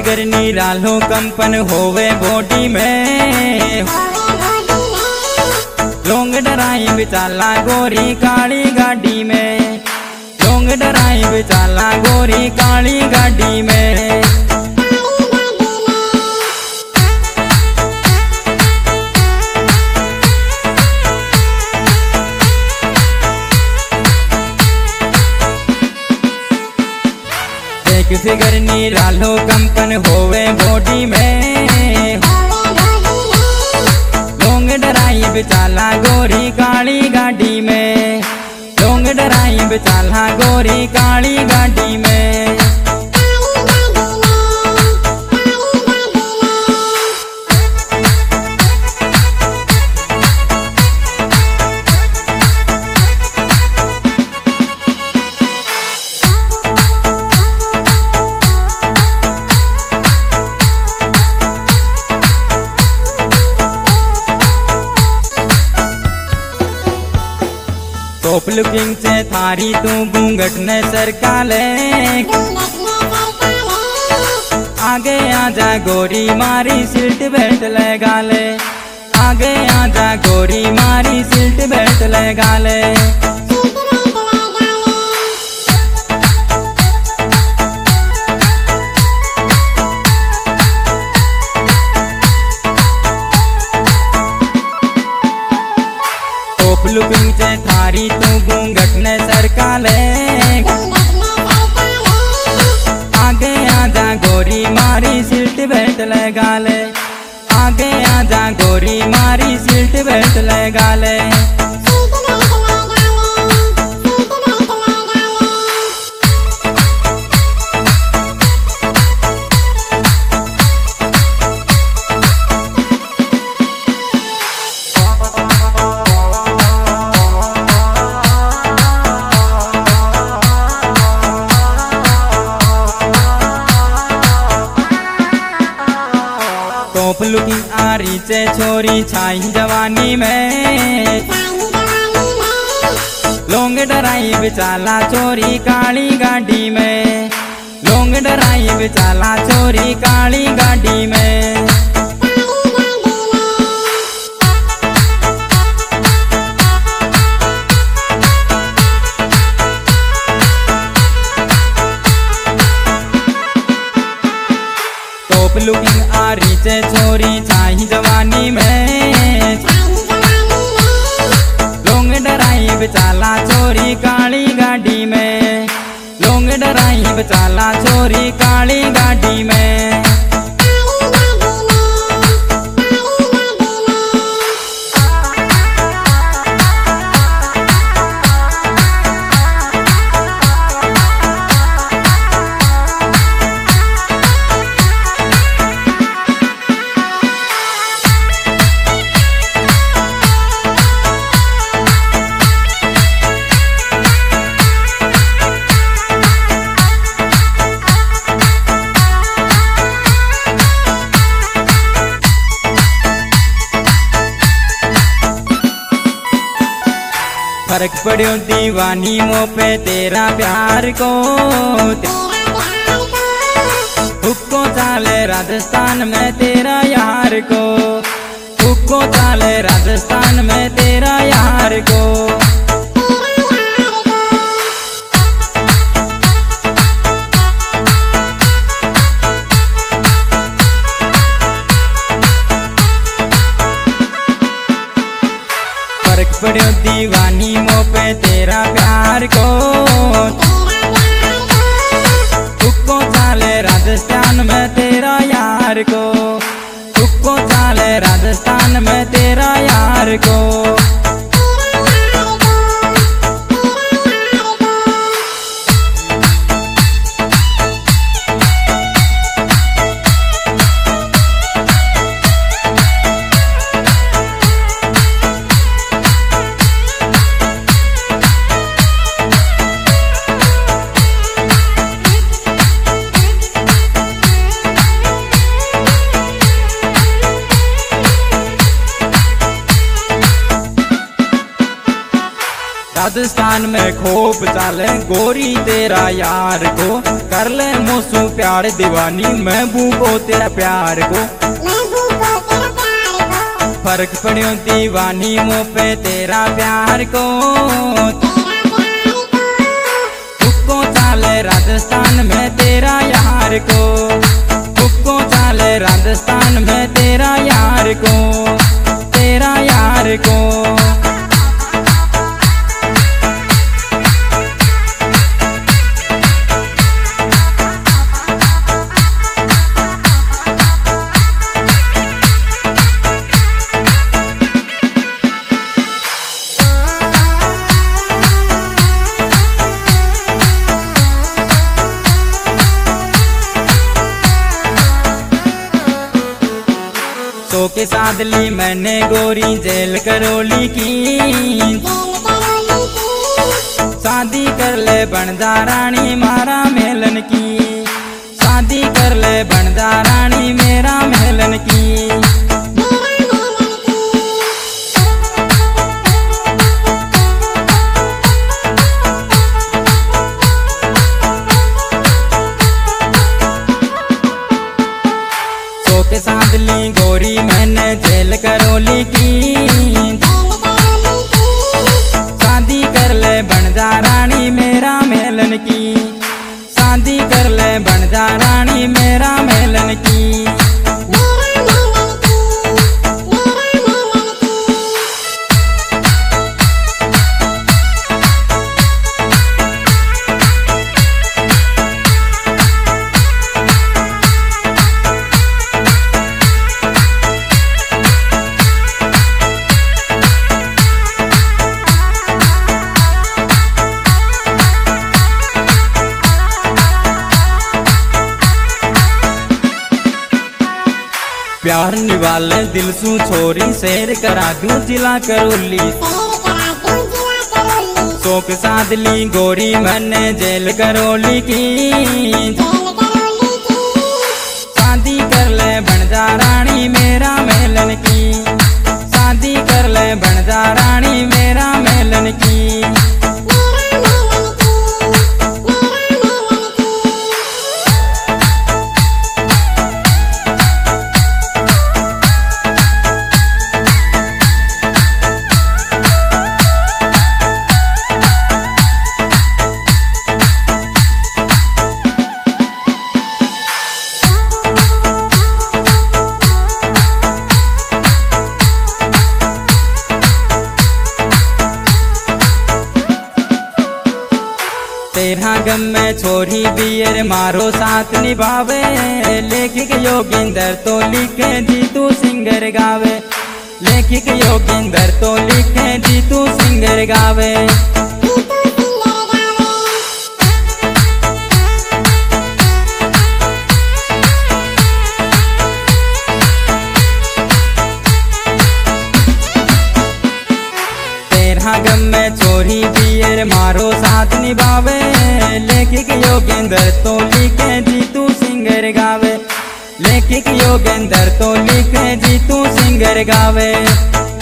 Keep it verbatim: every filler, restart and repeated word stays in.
Figure निरालो कंपन होवे body में। लॉन्ग ड्राइव चाला गोरी काली गाड़ी में। लॉन्ग ड्राइव चाला गोरी काली गाड़ी में। एक फिगर निरालो कंपन होवे बॉडी में। लॉन्ग ड्राइव चाला गोरी काली गाड़ी में। लॉन्ग ड्राइव चाला गोरी काली गाड़ी में। टॉप लुकिंग से थारी तू घूंघट ने सरका ले। आगे आजा गोरी मारी सीट बेल्ट लगा ले। आगे आजा गोरी मारी सीट बेल्ट लगा ले। टॉप लुकिंग से थारी तू घूंघट ने सरका ले। आगे आजा गोरी मारी सीट बेल्ट लगा ले। आगे आजा गोरी मारी सीट बेल्ट लगा ले। टॉप लुकिंग आरी से छोरी छाई जवानी में। लॉन्ग ड्राइव चाला चोरी काली गाड़ी में। लॉन्ग ड्राइव चाला चोरी काली गाड़ी में। टॉप लुकिंग आरी से छोरी छाई जवानी में। लॉन्ग ड्राइव चाला चोरी काली गाड़ी में। लॉन्ग ड्राइव चाला चोरी काली गाड़ी में। फर्क पड़ो दीवानी मो पे तेरा प्यार को। हुक्को चाले राजस्थान में तेरा यार को। हुक्को चाले राजस्थान में तेरा यार को। फर्क पड़ो दीवानी मो पे तेरा प्यार को। हुक्को चाले राजस्थान में तेरा यार को। हुक्को चाले राजस्थान में तेरा यार को। राजस्थान में खूब चाले गोरी तेरा यार को, कर ले मोसू प्यार दीवानी महबूबो तेरा प्यार को। फर्क पड़ियो दीवानी मुँह पे तेरा प्यार को। तुक्को चाले राजस्थान में तेरा यार को, तुक्को चाले राजस्थान में तेरा यार को, तेरा यार को। तो के साथ ली मैंने गोरी जेल करौली की, शादी कर ले बनदा रानी मारा मेलन की, शादी कर ले बनदा रानी मेरा मेलन की। तो के साथ ली गोरी मैंने जेल करौली की, शादी कर ले बनदा रानी मेरा मेलन की, शादी कर ले बनदा रानी मेरा मेलन की। प्यार निवाले दिल सू छोरी शेर करा दूं जिला करौली। शोक साध ली गोरी मैंने जेल करौली की, शादी कर ले बनदा रानी मेरा मेलन की, शादी कर ले बनदा रानी मेरा मेलन की। तेरा गम में छोरी बियर मारो साथ निभावे, लेखिक योगिंदर तो लिखे जीतू सिंगर गावे, लेखिक योगिंदर तो लिखे जीतू सिंगर गावे। गम में छोरी बियर मारो साथ निभावे, लेखिक योगेंद्र तो लिखे जीतू सिंगर गावे, लेखिक योगेंद्र तो लिखे जीतू सिंगर गावे।